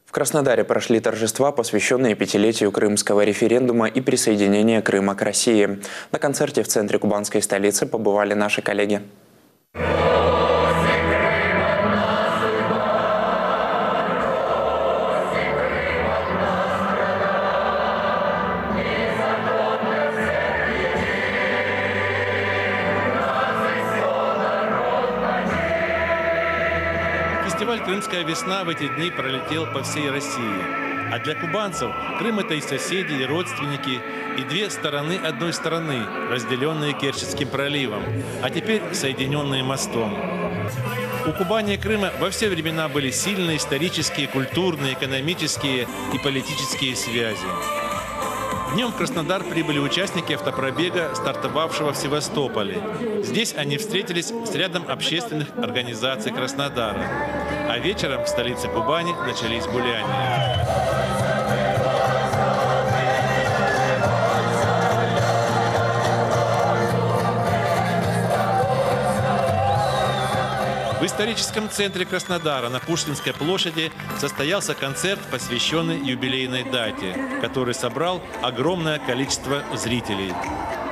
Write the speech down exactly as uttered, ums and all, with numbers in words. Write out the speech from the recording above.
В Краснодаре прошли торжества, посвященные пятилетию крымского референдума и присоединения Крыма к России. На концерте в центре кубанской столицы побывали наши коллеги. Фестиваль «Крымская весна» в эти дни пролетел по всей России. А для кубанцев Крым – это и соседи, и родственники, и две стороны одной страны, разделенные Керченским проливом, а теперь соединенные мостом. У Кубани и Крыма во все времена были сильные исторические, культурные, экономические и политические связи. Днем в Краснодар прибыли участники автопробега, стартовавшего в Севастополе. Здесь они встретились с рядом общественных организаций Краснодара. А вечером в столице Кубани начались гуляния. В историческом центре Краснодара на Пушкинской площади состоялся концерт, посвященный юбилейной дате, который собрал огромное количество зрителей.